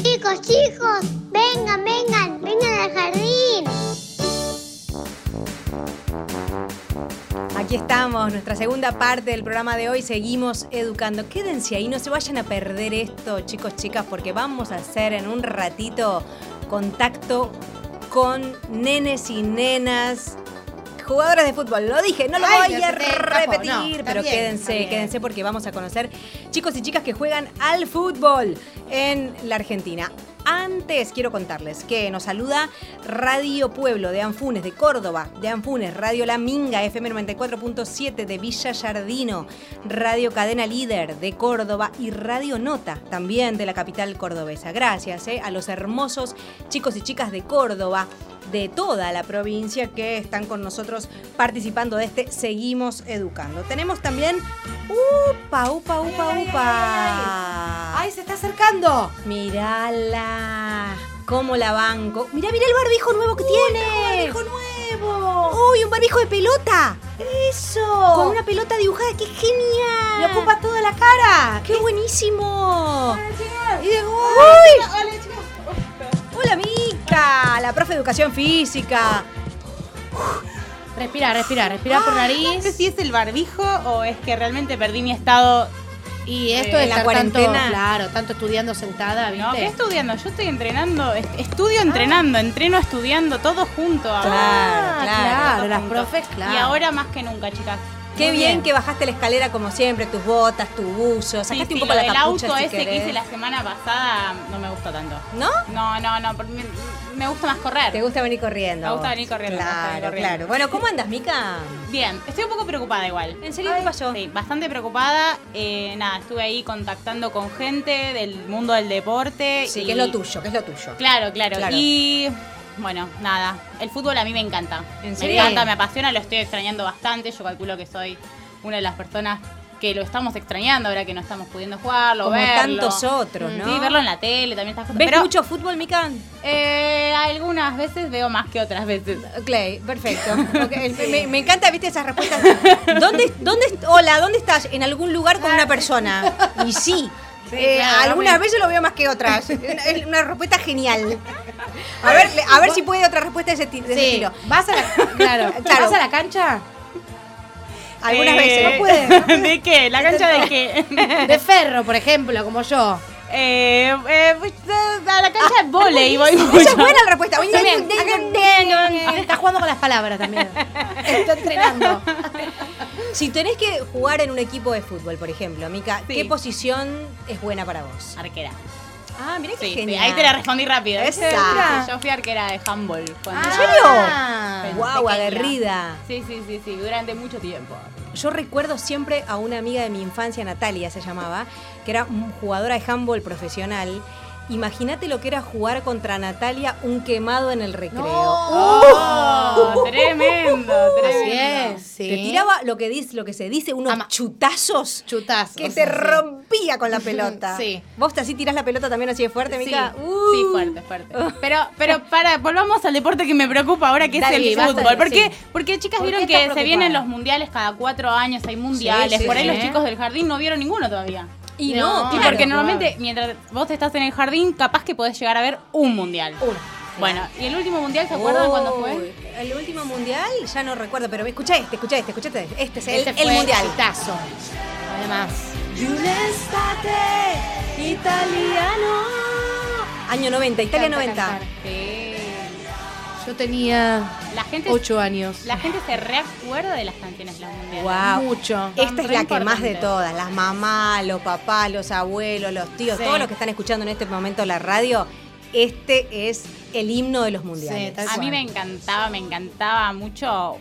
Chicos, vengan al jardín. Aquí estamos, nuestra segunda parte del programa de hoy. Seguimos educando. Quédense ahí, no se vayan a perder esto, chicos, chicas, porque vamos a hacer en un ratito contacto con nenes y nenas, jugadores de fútbol. Lo dije, no lo voy a repetir, pero quédense porque vamos a conocer chicos y chicas que juegan al fútbol en la Argentina. Antes quiero contarles que nos saluda Radio Pueblo de Anfunes, de Córdoba, de Anfunes, Radio La Minga, FM 94.7 de Villa Yardino, Radio Cadena Líder de Córdoba y Radio Nota, también de la capital cordobesa. Gracias a los hermosos chicos y chicas de Córdoba, de toda la provincia que están con nosotros participando de este Seguimos Educando. Tenemos también ¡Upa! ¡Ay, se está acercando! Mírala, cómo la banco. Mirá el barbijo nuevo que tiene. ¡Un barbijo nuevo! ¡Uy, un barbijo de pelota! ¡Eso! Con una pelota dibujada, ¡qué genial! ¡Le ocupa toda la cara! ¡Qué buenísimo! Y de ¡Uy! ¡Hola, Mica! La profe de Educación Física. Respira por nariz. No sé si es el barbijo o es que realmente perdí mi estado. Y esto de la estar cuarentena. tanto estudiando sentada, ¿viste? No, ¿qué estudiando? Yo estoy entrenando, estudio entrenando, entreno estudiando, todo junto ahora. Claro, las profes, claro. Y ahora más que nunca, chicas. Qué bien que bajaste la escalera como siempre, tus botas, tu buzo, sacaste un poco la capucha auto si ese querés. que hice la semana pasada no me gustó tanto. ¿No? No, porque me gusta más correr. ¿Te gusta venir corriendo? Me gusta venir corriendo. Claro. Bueno, ¿cómo andas, Mica? Bien, estoy un poco preocupada igual. ¿En serio qué pasó? Sí, bastante preocupada. Estuve ahí contactando con gente del mundo del deporte. Sí, que es lo tuyo. Claro. Y bueno, nada, el fútbol a mí me encanta. ¿En serio? Me encanta, me apasiona, lo estoy extrañando bastante. Yo calculo que soy una de las personas que lo estamos extrañando ahora que no estamos pudiendo jugarlo, Como verlo. tantos otros, ¿no? Sí, verlo en la tele, también estas cosas. ¿Ves Pero, mucho fútbol, Mica? algunas veces veo más que otras veces. Clay, perfecto. Okay. Me encanta, viste, esas respuestas. Hola, ¿dónde estás? En algún lugar con una persona. Y sí. Claro, algunas veces lo veo más que otras. Es una respuesta genial. A ver si puede otra respuesta de ese estilo. ¿Vas a la cancha? Algunas veces. No puede. ¿De qué? ¿La cancha de qué? De ferro, por ejemplo, como yo. A la cancha de vóley voy mucho. Esa es buena la respuesta. Está jugando con las palabras también. Está entrenando. Si tenés que jugar en un equipo de fútbol, por ejemplo, Mica, Sí. ¿qué posición es buena para vos? Arquera. Ah, mirá qué Sí, genial. ahí te la respondí rápido. Esa. Sí, yo fui arquera de handball. ¿En serio? Guau, pequeña. aguerrida. Sí, durante mucho tiempo. Yo recuerdo siempre a una amiga de mi infancia, Natalia se llamaba, que era jugadora de handball profesional. Imagínate lo que era jugar contra Natalia un quemado en el recreo. Tremendo. Así es, sí. Te tiraba lo que se dice, unos chutazos que te rompía con la pelota. Sí. ¿Vos así tirás la pelota también así de fuerte, Mica? Sí, fuerte. Pero volvamos al deporte que me preocupa ahora, que Dale, es el basta, fútbol. sí. Porque chicas ¿Por vieron qué estás que se vienen los mundiales cada 4 años, hay mundiales. Sí, Por ahí sí. los chicos del jardín no vieron ninguno todavía. Y No, no, Y claro. porque normalmente mientras vos estás en el jardín, capaz que podés llegar a ver un mundial. Bueno, ¿y el último mundial se acuerdan cuándo fue? El último mundial, ya no recuerdo, pero escucha este. Este es el fue mundial. exitazo. Además. Italiano. Año 90, Italia 90. Sí. Yo tenía La gente 8 años. La gente se reacuerda de las canciones de los mundiales. Wow. Mucho. Esta es re la que más de importante. todas. Las mamás, los papás, los abuelos, los tíos, Sí. todos los que están escuchando en este momento la radio, este es el himno de los mundiales. Sí, tal A mí cual. me encantaba mucho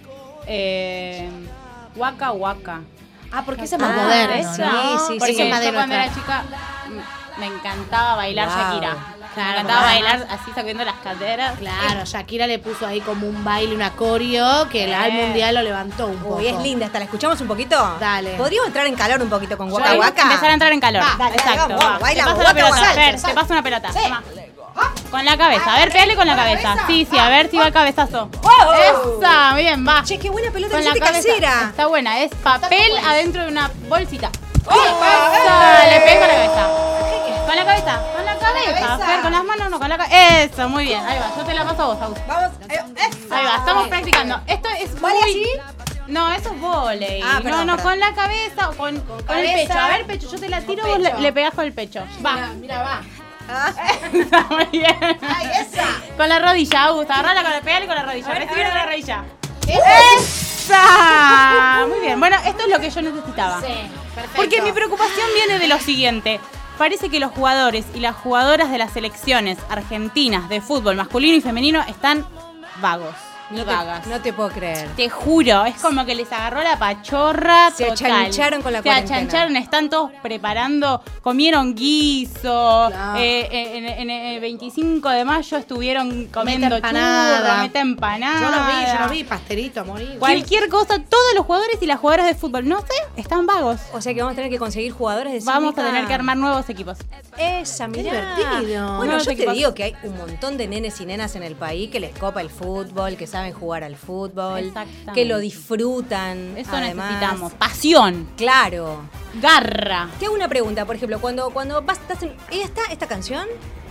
Waka Waka. Porque ese es más moderno, esa. ¿no? Sí, Porque sí. yo Más de cuando nuestra- era chica me encantaba bailar Wow. Shakira. Claro, me encantaba mamá. bailar así sacudiendo las caderas. Claro, Shakira le puso ahí como un baile, una coreo, que el al mundial lo levantó un poco. Uy, es linda esta. ¿La escuchamos un poquito? Dale. ¿Podríamos entrar en calor un poquito con Waka Podemos Waka? empezar a entrar en calor. Va, dale, Exacto. vamos, va. bailamos, Te paso la Waka pelota, Waka. Fer, te paso una pelota. Toma. Con la cabeza, a ver, pégale con la cabeza. Sí, a ver si va el cabezazo. Esa, bien, va. Che, qué buena pelota Con la de cabeza. casera. Está buena, es papel adentro de una bolsita. Esa, le pego con la cabeza. Con la cabeza, Fer, con las manos no, con la cabeza. Eso, muy bien. Ahí va, yo te la paso a vos, Agus. Vamos. Ahí va, estamos practicando. Esto es ¿Vale muy... así? No, eso es vóley. Ah, perdón, no, perdón. con la cabeza o con el cabeza. pecho. A ver, pecho, yo te la tiro, vos le pegás con el pecho. Va. Mira, va. Está muy bien. ¡Ay, esa! Con la rodilla, Augusto. Agarrala con la pegale con la rodilla. A ver, Recibir a con ver. la rodilla. ¡Esa! ¡Esa! Muy bien. Bueno, esto es lo que yo necesitaba. Sí, perfecto. Porque mi preocupación viene de lo siguiente. Parece que los jugadores y las jugadoras de las selecciones argentinas de fútbol masculino y femenino están vagos. Vagas. No te puedo creer. Te juro, es como que les agarró la pachorra Se total. achancharon con la cuarentena. Se achancharon, están todos preparando, comieron guiso, Claro. en el 25 de mayo estuvieron comiendo Meta empanada. churros, meta empanada. Yo lo vi, pastelito a morir. Cualquier cosa, todos los jugadores y las jugadoras de fútbol, no sé, están vagos. O sea que vamos a tener que conseguir jugadores de Vamos a Cívica. tener que armar nuevos equipos. Esa, Qué mirá. divertido. Bueno, Nuevos yo te equipos. digo que hay un montón de nenes y nenas en el país que les copa el fútbol, que saben jugar al fútbol, Exactamente. que lo disfrutan. Eso además. necesitamos. Pasión, Claro. garra. Te hago una pregunta, por ejemplo, cuando vas, estás en... ¿Esta canción?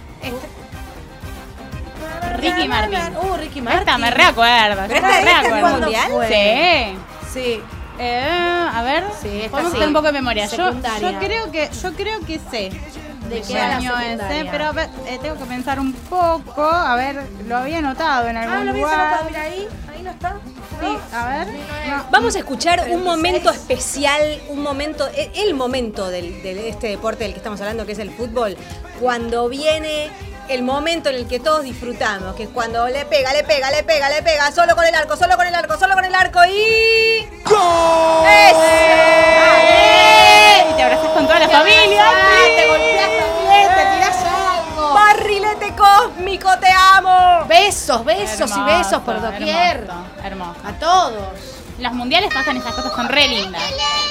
Ricky Martin. Ricky Martin. Esta me reacuerdo. ¿Pero yo me esta es reacuerdo. del mundial? Sí. Sí. A ver, Sí, esta podemos sí. hacer un poco de memoria. Yo Secundaria. creo que sé ¿De qué qué era la año es, secundaria? pero a ver, tengo que pensar un poco. A ver, lo había anotado en algún Lo vi lugar. mira ahí no está. Sí, a ver. No. Vamos a escuchar un momento especial, un momento, el momento de este deporte del que estamos hablando, que es el fútbol, cuando viene el momento en el que todos disfrutamos, que es cuando le pega, solo con el arco y... ¡Gol! Y te abrazas con toda la familia. Te golpeas también, te tirás algo. ¡Barrilete cósmico, te amo! Besos y besos por Hermoso, doquier. hermoso, hermoso. A todos. Los mundiales pasan esas cosas, son re lindas.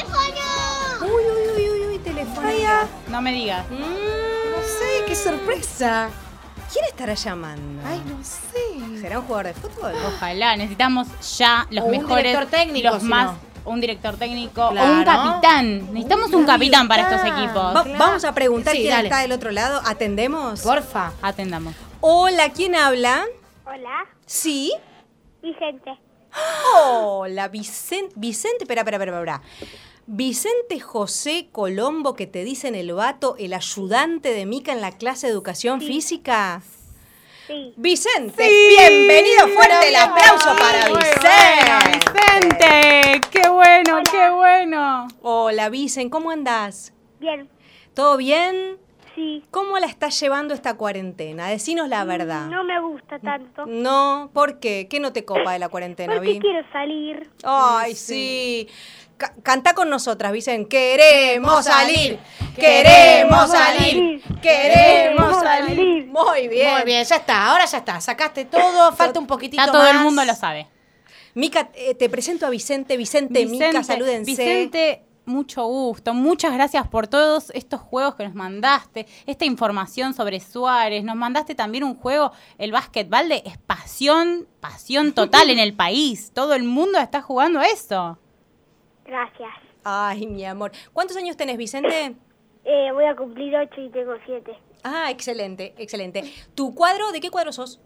Uy, telefonía. No me digas. No sé, qué sorpresa. ¿Quién estará llamando? Ay, no sé. ¿Será un jugador de fútbol? Ojalá, necesitamos ya los O un mejores, director técnico, los si más, no. un director técnico Claro. o un capitán. Necesitamos un capitán para estos equipos. Vamos a preguntar Sí, quién dale. está del otro lado. ¿Atendemos? Porfa. Atendamos. Hola, ¿quién habla? Hola, Sí. Vicente. Hola, Vicente. Vicente, espera. Vicente José Colombo, que te dicen el vato, el ayudante de Mica en la clase de educación física. Sí. Vicente, bienvenido, fuerte el aplauso para Muy Vicente. bueno, Vicente, qué bueno, qué bueno. Hola, Vicente, ¿cómo andás? Bien. ¿Todo bien? Sí. ¿Cómo la estás llevando esta cuarentena? Decinos la verdad. No me gusta tanto. No, ¿por qué? ¿Qué no te copa de la cuarentena, Porque Vi? quiero salir. Ay, sí. Cantá con nosotras, Vicen. Queremos salir, queremos salir, queremos salir. Muy bien. Muy bien, ya está, ahora ya está. Sacaste todo, falta un poquitito Ya todo más. el mundo lo sabe. Mica, te presento a Vicente. Vicente, Mica, salúdense. Vicente, mucho gusto. Muchas gracias por todos estos juegos que nos mandaste, esta información sobre Suárez. Nos mandaste también un juego, el básquetbol, es pasión total en el país. Todo el mundo está jugando eso. Gracias. Ay, mi amor. ¿Cuántos años tenés, Vicente? Voy a cumplir 8 y tengo 7. Ah, excelente, excelente. ¿Tu cuadro? ¿De qué cuadro sos?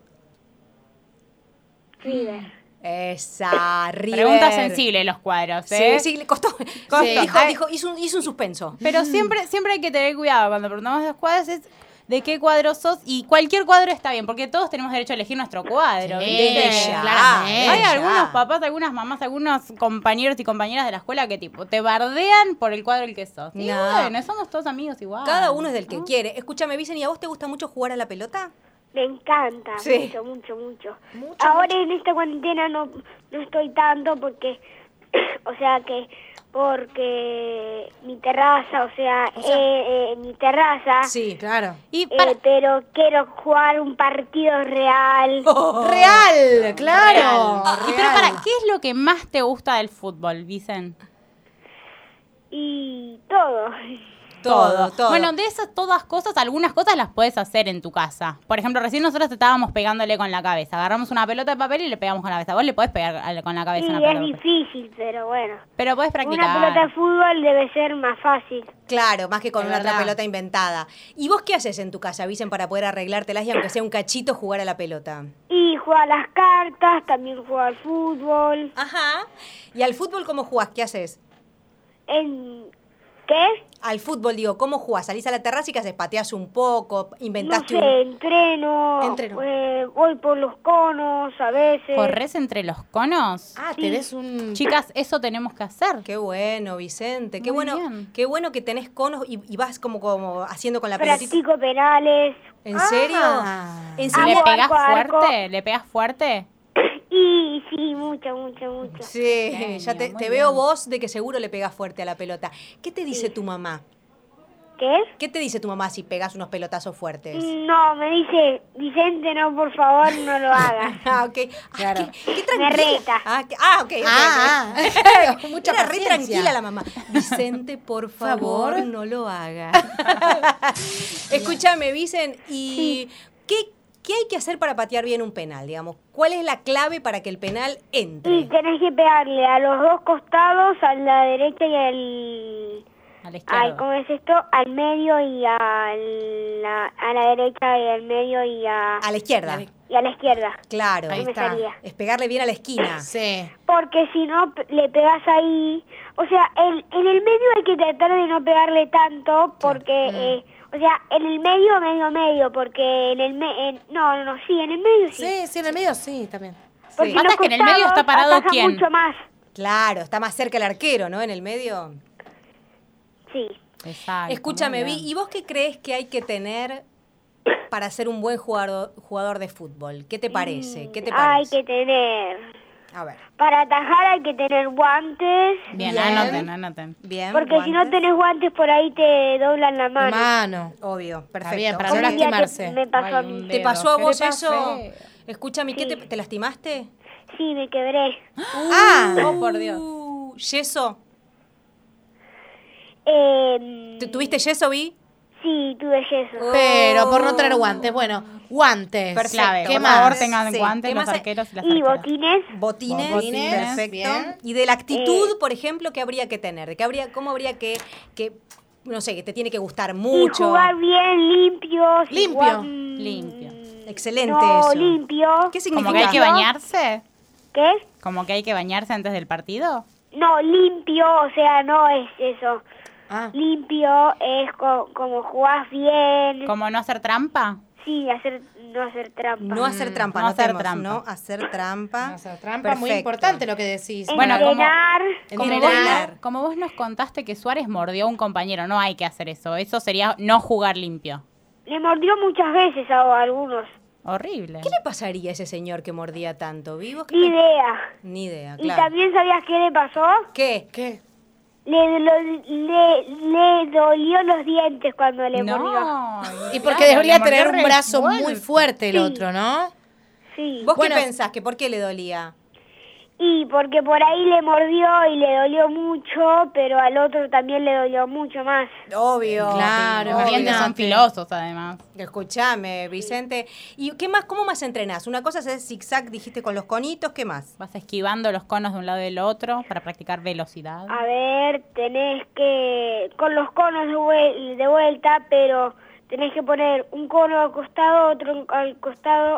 River. Esa, River. Pregunta sensible los cuadros, ¿eh? Sí, le costó. Costó. Dijo, hizo un suspenso. Pero siempre hay que tener cuidado cuando preguntamos los cuadros, es de qué cuadro sos, y cualquier cuadro está bien, porque todos tenemos derecho a elegir nuestro cuadro. Sí, ¿viste? desde ya, claramente. Hay ya. algunos papás, algunas mamás, algunos compañeros y compañeras de la escuela que tipo te bardean por el cuadro el que sos. Y No. bueno, somos todos amigos igual. Cada uno es del que quiere. Escúchame, Vicen, ¿y a vos te gusta mucho jugar a la pelota? Me encanta. Sí. Mucho. Ahora en esta cuarentena no estoy tanto porque, porque mi terraza, mi terraza. Sí. Claro. Y para, Pero quiero jugar un partido real. Real, claro. y pero para, ¿qué es lo que más te gusta del fútbol, Vicen? Y todo. Todo. Bueno, de esas todas cosas, algunas cosas las puedes hacer en tu casa. Por ejemplo, recién nosotros estábamos pegándole con la cabeza. Agarramos una pelota de papel y le pegamos con la cabeza. Vos le podés pegar con la cabeza Sí, una pelota es de papel. difícil, pero bueno. Pero podés Una practicar. pelota de fútbol debe ser más fácil. Claro, más que con Es una otra verdad. pelota inventada. ¿Y vos qué haces en tu casa, Vicen, para poder arreglártelas y aunque sea un cachito jugar a la pelota? Y jugar las cartas, también jugar al fútbol. Ajá. ¿Y al fútbol cómo jugás? ¿Qué haces? ¿Qué? Al fútbol, digo, ¿cómo jugás? ¿Salís a la terraza y qué haces? ¿Pateás un poco? No ¿Inventaste sé, entreno, Entreno. voy por los conos a veces. ¿Corres entre los conos? Ah, tenés un... Chicas, eso tenemos que hacer. Qué bueno, Vicente. Qué Muy bueno, bien. qué bueno que tenés conos y vas como haciendo con la pelotita. Practico penales. ¿En serio? Ah. ¿En ¿Le serio? pegás arco, arco. fuerte? ¿Le pegás fuerte? Y sí, mucho. Sí, Genio, ya te muy veo bien. vos de que seguro le pegás fuerte a la pelota. ¿Qué te dice tu mamá? ¿Qué? ¿Qué te dice tu mamá si pegas unos pelotazos fuertes? No, me dice, Vicente, no, por favor, no lo hagas. Ah, ok. Claro. Qué tranquila. Me reta. Ok. Claro, mucha Era re paciencia. tranquila la mamá. Vicente, por favor, Favor. no lo haga. Escúchame, Vicen, ¿y qué hay que hacer para patear bien un penal, digamos? ¿Cuál es la clave para que el penal Y entre? tenés que pegarle a los dos costados, a la derecha y al... A la izquierda. ¿cómo es esto? Al medio y a la derecha y al medio y a A la izquierda. la izquierda. Claro. Ahí Me está. salía. Es pegarle bien a la esquina. Sí. Porque si no le pegas ahí, o sea, en el medio hay que tratar de no pegarle tanto porque, o sea, en el medio, porque en el en el medio sí. Sí, en el medio sí, también. Porque Sí. en Pasa los que en el medio costados está parado ataja ¿quién? mucho más. Claro, está más cerca el arquero, ¿no? En el medio. Sí. Exacto, Escúchame, muy Vi, bien. ¿y vos qué crees que hay que tener para ser un buen jugador de fútbol? ¿Qué te parece? ¿Qué te Hay parece? que tener, A ver. para atajar hay que tener guantes, Bien, Bien. anoten. Bien. porque si no guantes. tenés guantes por ahí te doblan la La mano. mano. Obvio, perfecto. bien, para Como no un día lastimarse. me pasó a Ay, mí. un ¿Te dedo. pasó a ¿Qué vos te eso? pasó? Escúchame, ¿qué Sí. te lastimaste? Sí, me quebré. Ah, Oh, por Dios. ¿Yeso? ¿Tuviste yeso, Vi? Sí, tuve yeso. pero por no tener guantes. Bueno, guantes. Perfecto. Clave. ¿Qué Por más? favor, tengan Sí. guantes ¿Qué los más hay? arqueros y las Y arqueras. botines. Botines, Botines, perfecto. bien. Y de la actitud, por ejemplo, ¿qué habría que tener? ¿Cómo habría que, no sé, que te tiene que gustar Y mucho? jugar bien, limpios. y Limpio. jugar, Limpio. Excelente no, eso. limpio. ¿Qué ¿Como significa? que hay que bañarse? ¿Qué? ¿Como que hay que bañarse antes del partido? No, limpio, o sea, no es eso. Ah, Limpio es como jugás bien. ¿Como no hacer trampa? Sí, no hacer trampa. No hacer trampa, No hacer anotemos, trampa. No hacer trampa. no hacer trampa. Muy Perfecto. importante lo que decís. Bueno, como- Entrenar. Entrenar. Como vos nos contaste que Suárez mordió a un compañero, no hay que hacer eso. Eso sería no jugar limpio. Le mordió muchas veces a algunos. Horrible. ¿Qué le pasaría a ese señor que mordía tanto? ¿Vivos? Ni idea. Ni idea, Y claro. también, ¿sabías qué le pasó? ¿Qué? ¿Qué? Le dolió los dientes cuando le mordió. No. Y porque claro, debería le mordió tener un re brazo fuerte. muy fuerte el Sí. otro, ¿no? Sí. ¿Vos Bueno. qué pensás? ¿Que por qué le dolía? Y porque por ahí le mordió y le dolió mucho, pero al otro también le dolió mucho más. Obvio. Claro, Los dientes son imagínate. filosos, además. Escuchame, Vicente. ¿Y qué más? ¿Cómo más entrenás? Una cosa es zigzag, dijiste, con los conitos. ¿Qué más? Vas esquivando los conos de un lado y del otro para practicar velocidad. A ver, tenés que, con los conos de vuelta, pero tenés que poner un cono al costado, otro al costado,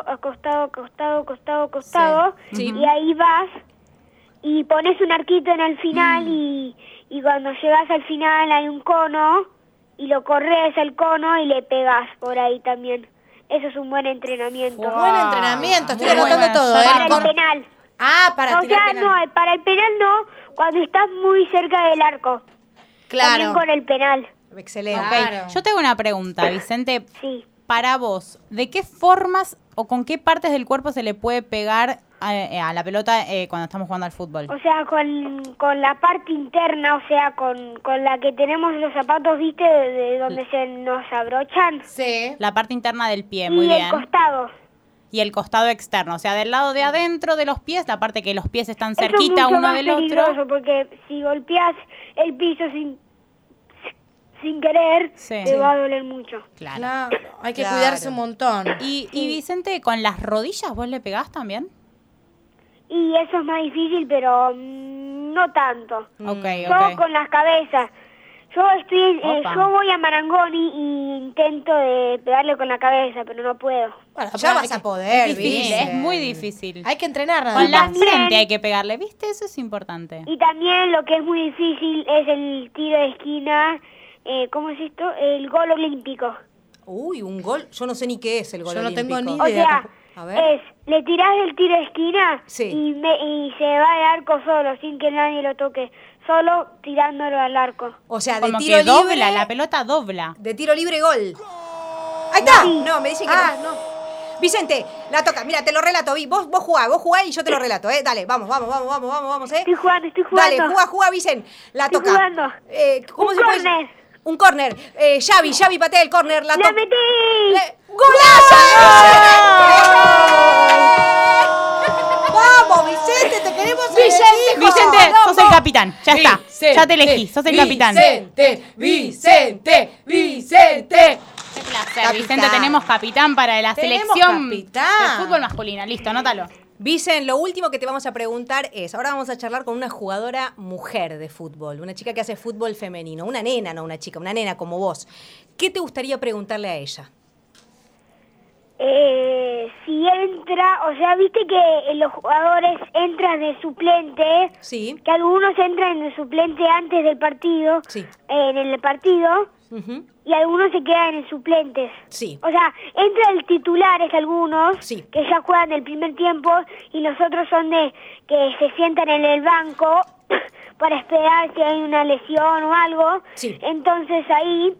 Sí. y ahí vas y pones un arquito en el final y cuando llegas al final hay un cono y lo corres el cono y le pegas por ahí también. Eso es un buen entrenamiento. Wow. Buen entrenamiento, estoy Muy anotando buena. todo. Para Con- el penal. Ah, para O tirar sea, penal. no, para el penal no, cuando estás muy cerca del arco. También Claro. con el penal, Excelente. Ok, Claro. yo tengo una pregunta, Vicente. sí. Para vos, ¿de qué formas o con qué partes del cuerpo se le puede pegar a la pelota cuando estamos jugando al fútbol? O sea, con la parte interna, o sea, con la que tenemos los zapatos, ¿viste? De donde se nos abrochan. Sí. La parte interna del pie, muy Y bien. el costado. Y el costado externo, o sea, del lado de adentro de los pies, la parte que los pies están Eso es cerquita mucho uno más del otro. peligroso porque si golpeas el piso sin querer, Sí. te va a doler mucho. Claro. Claro, hay que Claro. cuidarse un montón. Y Vicente, ¿con las rodillas vos le pegás también? Y eso es más difícil, pero no tanto. Ok, Yo ok. con las cabezas. Opa. Yo voy a Marangoni y intento de pegarle con la cabeza, pero no puedo. Bueno, Ya vas a poder, Es difícil, Vicente. es muy difícil. Hay que entrenar nada Con la más. frente hay que pegarle, ¿viste? Eso es importante. Y también lo que es muy difícil es el tiro de esquina. ¿Cómo es esto? El gol olímpico. Uy, un gol. Yo no sé ni qué es el gol Yo no olímpico. tengo ni O idea. sea, A ver. es, le tirás el tiro de esquina Sí. y se va al arco solo, sin que nadie lo toque. Solo tirándolo al arco. O sea, de Como tiro que libre. dobla, la pelota dobla. De tiro libre, gol. ¡Ahí está! Sí. No, me dicen que Ah, no. Vicente, la toca. Mira, te lo relato. Vos jugá y yo te lo relato, ¿eh? Dale, vamos, ¿eh? Estoy jugando. Dale, jugá, Vicente. La Estoy toca. jugando. ¿Cómo Un se puede? córner. Un córner. Xavi patea el córner. La ¡La toca. metí! ¡Golazo! ¡Vamos, Vicente! ¡Te queremos en el equipo! Vicente, sos el ¡Vamos! capitán. Ya está. Ya te elegí, sos el capitán. Vicente. Qué placer, Capitán. Vicente. Tenemos capitán para la Tenemos selección capitán. de fútbol masculina. Listo, anótalo. Vicen, lo último que te vamos a preguntar es, ahora vamos a charlar con una jugadora mujer de fútbol, una chica que hace fútbol femenino, una nena, no una chica, una nena como vos. ¿Qué te gustaría preguntarle a ella? Si entra, o sea, viste que los jugadores entran de suplente, Sí. que algunos entran de suplente antes del partido, Sí. en el partido, Ujú. y algunos se quedan en suplentes. Sí. O sea, entran titulares algunos, Sí. que ya juegan el primer tiempo, y los otros son de que se sientan en el banco para esperar si hay una lesión o algo. Sí. Entonces ahí,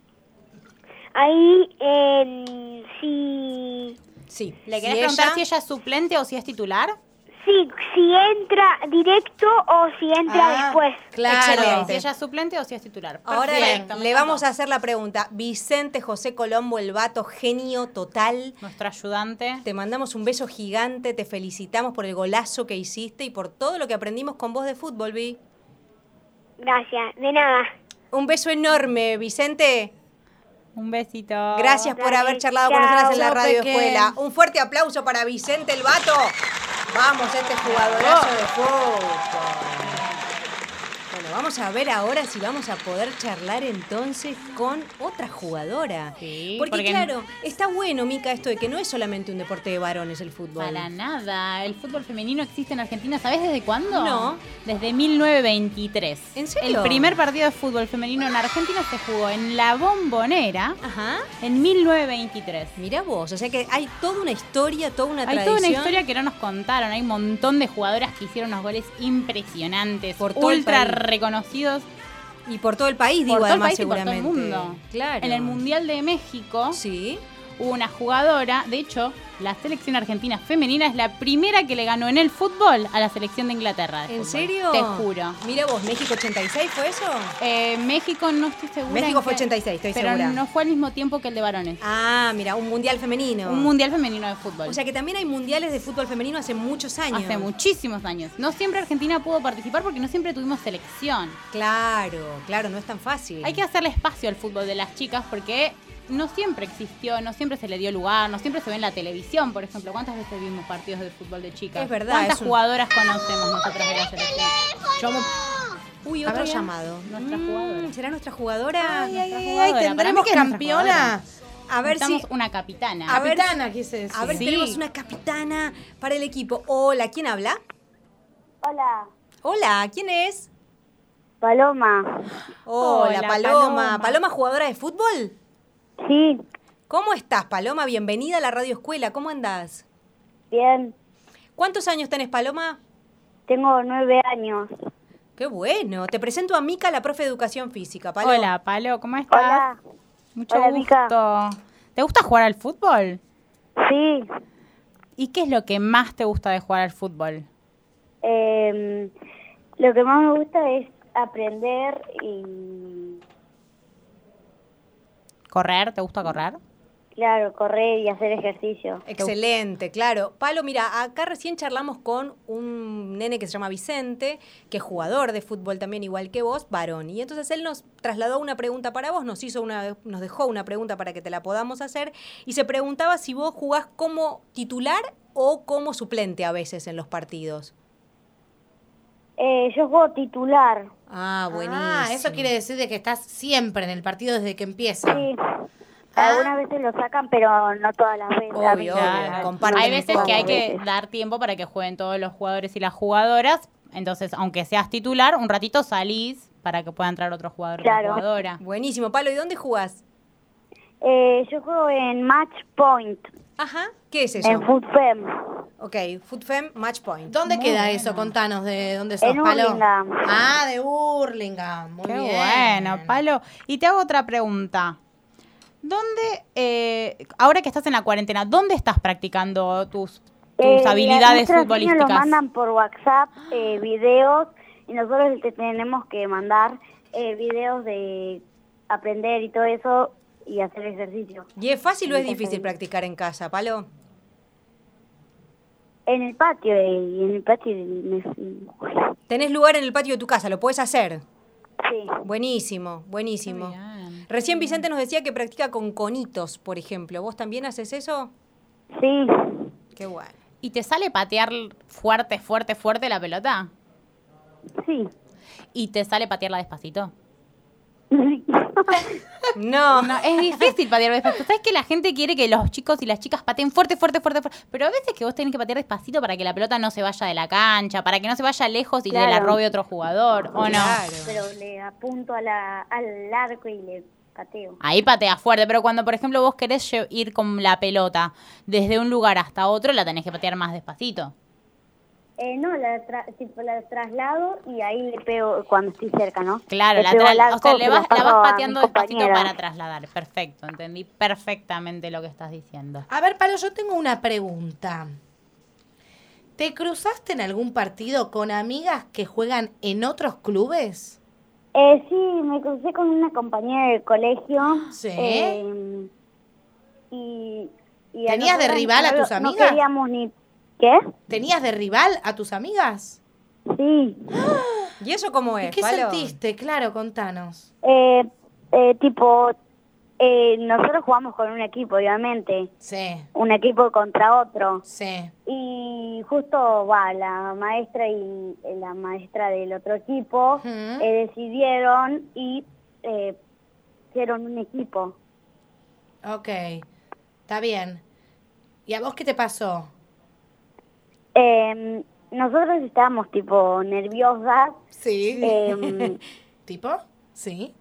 si Sí. ¿Le Si querés preguntar si ella es suplente o si es titular? si entra directo o si entra Ah, después. claro. Excelente. Si ella es suplente o si es titular. Ahora Perfecto, me le encantó. vamos a hacer la pregunta. Vicente José Colombo, el vato, genio total. Nuestro ayudante. Te mandamos un beso gigante, te felicitamos por el golazo que hiciste y por todo lo que aprendimos con vos de fútbol, Vi. Gracias, de nada. Un beso enorme, Vicente. Un besito. Gracias por Dale, haber charlado con chao. nosotras en la Chao, Radio Peque. Escuela. Un fuerte aplauso para Vicente el Vato. Vamos, este jugadorazo de fútbol. Bueno, vamos a ver ahora si vamos a poder charlar entonces con otra jugadora. Sí, porque porque- claro, está bueno, Mica, esto de que no es solamente un deporte de varones el fútbol. Para nada. El fútbol femenino existe en Argentina. ¿Sabés desde cuándo? No. Desde 1923. ¿En serio? El primer partido de fútbol femenino en Argentina se jugó en La Bombonera Ajá. en 1923. Mirá vos, o sea que hay toda una historia, toda una Hay tradición. toda una historia que no nos contaron. Hay un montón de jugadoras que hicieron unos goles impresionantes, Por todo el ultra país. reconocidos Y por todo el país, por digo, todo el además, país y por todo el seguramente. mundo. Claro. En el Mundial de México Sí. hubo una jugadora, de hecho, la selección argentina femenina es la primera que le ganó en el fútbol a la selección de Inglaterra. de ¿En fútbol. serio? Te juro. Mira vos, ¿México 86 fue eso? México no estoy segura. México en fue qué- 86, estoy pero segura. no fue al mismo tiempo que el de varones. Ah, mira, un mundial femenino. Un mundial femenino de fútbol. O sea que también hay mundiales de fútbol femenino hace muchos años. Hace muchísimos años. No siempre Argentina pudo participar porque no siempre tuvimos selección. Claro, no es tan fácil. Hay que hacerle espacio al fútbol de las chicas porque no siempre existió, no siempre se le dio lugar, no siempre se ve en la televisión, por ejemplo. ¿Cuántas veces vimos partidos de fútbol de chicas? Es verdad, ¿Cuántas es un- jugadoras conocemos nosotras de la selección? Uy, A otro ver, llamado. nuestra jugadora. ¿Será nuestra jugadora? Ay, Nuestra ay, jugadora. ay, Para mí tendremos que es nuestra campeona. A ver si... Necesitamos una capitana. A ver- Capitana, quise decir. A ver, Sí. tenemos una capitana para el equipo. Hola, ¿quién habla? Hola, Hola, ¿quién es? Paloma. Hola, Hola, Paloma. Paloma. ¿Paloma jugadora de fútbol? Sí, ¿Cómo estás, Paloma? Bienvenida a la Radio Escuela. ¿Cómo andás? bien. ¿Cuántos años tenés, Paloma? Tengo 9 años. Qué bueno. Te presento a Mica, la profe de Educación Física. Paloma. Hola, Palo, ¿cómo estás? Hola. Mucho Hola, gusto. Mica. ¿Te gusta jugar al fútbol? Sí, ¿Y qué es lo que más te gusta de jugar al fútbol? lo que más me gusta es aprender y ¿Correr? ¿Te gusta correr? Claro, correr y hacer ejercicio. Excelente, claro. Palo, mira, acá recién charlamos con un nene que se llama Vicente, que es jugador de fútbol también igual que vos, varón. Y entonces él nos trasladó una pregunta para vos, nos dejó una pregunta para que te la podamos hacer y se preguntaba si vos jugás como titular o como suplente a veces en los partidos. Yo juego titular. Ah, buenísimo. Ah, eso quiere decir de que estás siempre en el partido desde que empieza. Sí. Algunas veces lo sacan, pero no todas las veces. Obvio, Claro. comparten Hay veces que hay todas que veces. dar tiempo para que jueguen todos los jugadores y las jugadoras. Entonces, aunque seas titular, un ratito salís para que pueda entrar otro jugador o Claro. otra jugadora. Buenísimo. Palo, ¿y dónde jugás? Yo juego en Match Point, Ajá. ¿Qué es eso? en FootFem, Ok, FootFem Match Point. ¿Dónde queda eso? Contanos de dónde sos, en Palo. Hurlingham. Ah, de Hurlingham. Muy Qué bien. bueno, Palo. Y te hago otra pregunta. ¿Dónde, ahora que estás en la cuarentena, dónde estás practicando tus habilidades nuestros futbolísticas? niños nos mandan por WhatsApp videos y nosotros te tenemos que mandar videos de aprender y todo eso y hacer ejercicio. ¿Y es fácil o es difícil practicar en casa, Palo? En el patio, Tenés lugar en el patio de tu casa, lo podés hacer. sí. Buenísimo, buenísimo. Qué bien. Recién Vicente nos decía que practica con conitos, por ejemplo. ¿Vos también haces eso? Sí, Qué bueno. ¿Y te sale patear fuerte, fuerte, fuerte la pelota? sí. ¿Y te sale patearla despacito? No, No, es difícil patear despacito. ¿Sabes que la gente quiere que los chicos y las chicas pateen fuerte, fuerte, fuerte, fuerte? Pero a veces que vos tenés que patear despacito para que la pelota no se vaya de la cancha, para que no se vaya lejos y le la Claro. robe otro jugador, ¿o no? Claro. Pero le apunto al arco y le pateo. Ahí patea fuerte, pero cuando, por ejemplo, vos querés ir con la pelota desde un lugar hasta otro, la tenés que patear más despacito. No, la traslado y ahí le pego cuando estoy cerca, ¿no? Claro, Le pego al o sea, arco, la se vas paso a pateando mi despacito compañera. para trasladar. Perfecto, entendí perfectamente lo que estás diciendo. A ver, Palo, yo tengo una pregunta. ¿Te cruzaste en algún partido con amigas que juegan en otros clubes? Sí, me crucé con una compañera del colegio. Sí. Y ¿Tenías de nosotras rival a tus no amigas? queríamos ni... ¿Qué? ¿Tenías de rival a tus amigas? Sí. ¿Y eso cómo ¿Y es, qué Palo? sentiste? Claro, contanos. Nosotros jugamos con un equipo, obviamente. Sí, Un equipo contra otro. sí. Y justo la maestra y la maestra del otro equipo Ujú. decidieron y hicieron un equipo. Ok, está bien. ¿Y a vos qué te pasó? Nosotros estábamos tipo nerviosas Sí. eh, ¿Tipo? Sí.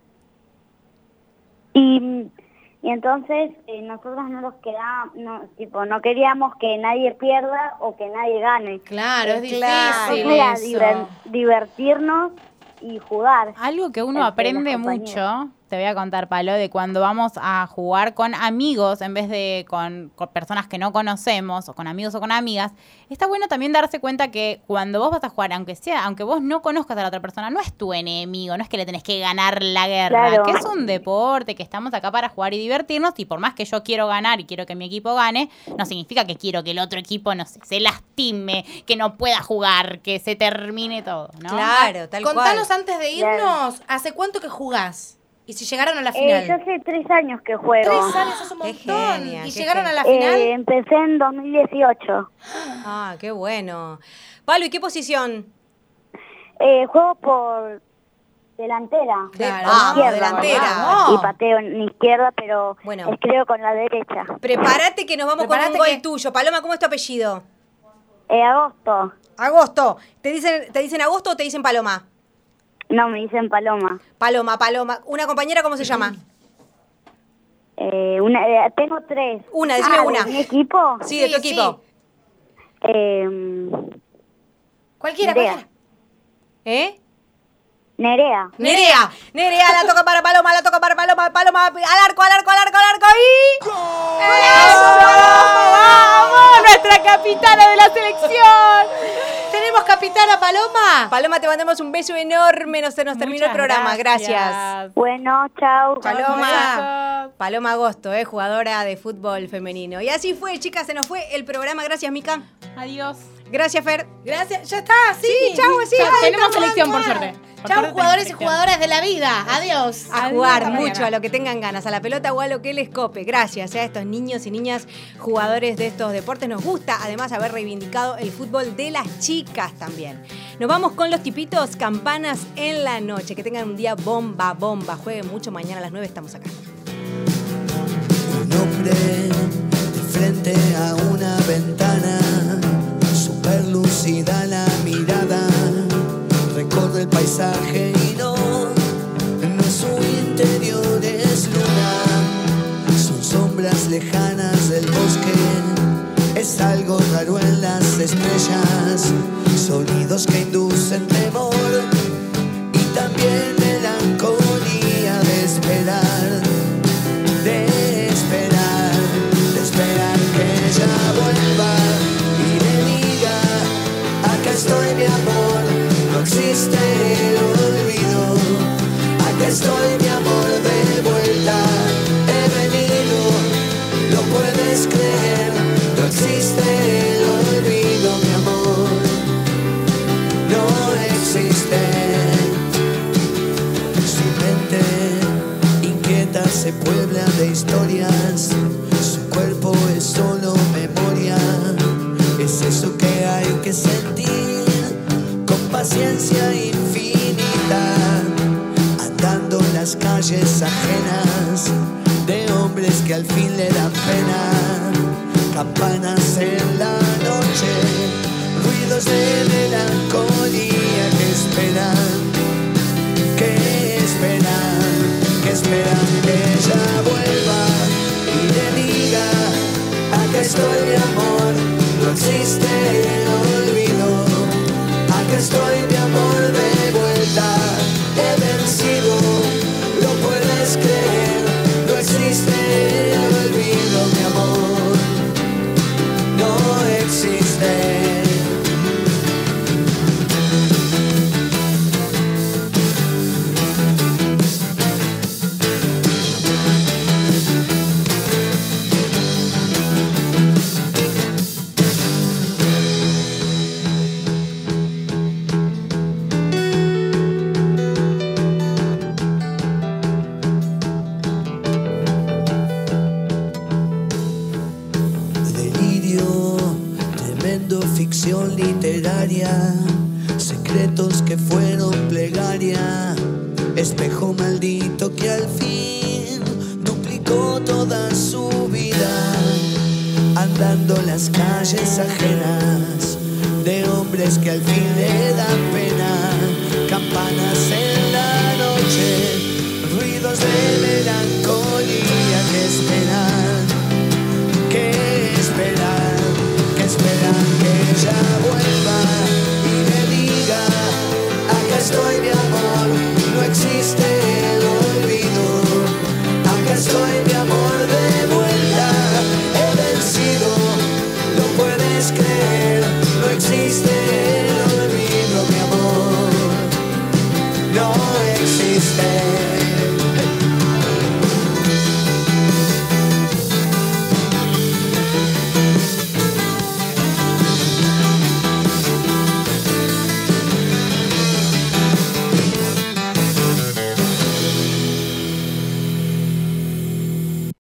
y entonces nosotros no nos quedábamos, no queríamos que nadie pierda o que nadie gane. Claro, es difícil claro. Era eso. divertirnos y jugar. Algo que uno Entre aprende las compañeras. mucho, te voy a contar, Palo, de cuando vamos a jugar con amigos en vez de con personas que no conocemos, o con amigos o con amigas, está bueno también darse cuenta que cuando vos vas a jugar, aunque vos no conozcas a la otra persona, no es tu enemigo, no es que le tenés que ganar la guerra, Claro. que es un deporte, que estamos acá para jugar y divertirnos, y por más que yo quiero ganar y quiero que mi equipo gane, no significa que quiero que el otro equipo, no sé, se lastime, que no pueda jugar, que se termine todo, ¿no? Claro, tal Contanos cual. antes de Claro. irnos, ¿hace cuánto que jugás? ¿Y si llegaron a la Yo final? hace 3 años que juego. 3 años, es un Qué montón. genia, ¿Y qué llegaron a la genia. final? Empecé en 2018. Ah, qué bueno. Palo, ¿y qué posición? Juego por delantera. Claro. Ah, Izquierda. delantera. Y pateo en izquierda, pero Bueno. escribo con la derecha. Prepárate que nos vamos con Prepárate un gol que- tuyo. Paloma, ¿cómo es tu apellido? Agosto. Agosto. ¿Te dicen Agosto o te dicen Paloma? No, me dicen Paloma. Paloma. ¿Una compañera cómo se llama? Tengo 3. Una, decime una. ¿De mi equipo? Sí, de tu Sí, equipo. Cualquiera, Nerea. cualquiera. ¿Eh? Nerea. Nerea, la toca para Paloma, Paloma, al arco y... ¡Vamos! ¡Nuestra capitana de la selección! ¿Tenemos capitana Paloma? Paloma, te mandamos un beso enorme, nos terminó el Muchas programa, gracias. Bueno, chau. Paloma. Paloma Agosto, jugadora de fútbol femenino. Y así fue, chicas, se nos fue el programa. Gracias, Mica. Adiós. Gracias, Fer. Gracias. Ya está, sí. chau, así. Ya, Ay, tenemos no, selección, por acá. suerte. Por Chau, suerte jugadores y tenemos jugadoras de la vida. Adiós. A Adiós, jugar hasta mucho, mañana. a lo que tengan ganas, a la pelota o a lo que les cope. Gracias a estos niños y niñas jugadores de estos deportes. Nos gusta además haber reivindicado el fútbol de las chicas también. Nos vamos con los tipitos, campanas en la noche. Que tengan un día bomba, bomba. Jueguen mucho, mañana a las 9 estamos acá. Un hombre de frente a una ventana, super lúcida la mirada, recorre el paisaje y no es su interior, es luna, son sombras lejanas del bosque, es algo raro en las estrellas, sonidos que inducen temor y también melancolía de esperar que ella vuelva y le diga: acá estoy mi amor, no existe el olvido, acá estoy mi amor de vuelta, he venido, lo puedes creer, no existe el olvido, mi amor, no existe. Su mente inquieta se puebla de historias, su cuerpo es solo memoria, es eso que hay que sentir con paciencia infinita, andando las calles ajenas de hombres que al fin le dan pena, campanas en la noche, ruidos de melancolía que esperan, que esperan que ella vuelva y le diga: acá estoy mi amor, no existe el olvido, acá estoy mi amor de vuelta, he vencido, lo puedes creer, no existe el olvido, mi amor, no existe. Ficción literaria, secretos que fueron plegaria, espejo maldito que al fin duplicó toda su vida, andando las calles ajenas de hombres que al fin le dan pena, campanas en la noche, ruidos de melancolía que esperan, que ella vuelva y me diga: acá estoy mi amor, no existe el olvido, acá estoy mi amor de vuelta, he vencido, lo puedes creer, no existe el olvido, mi amor, no existe.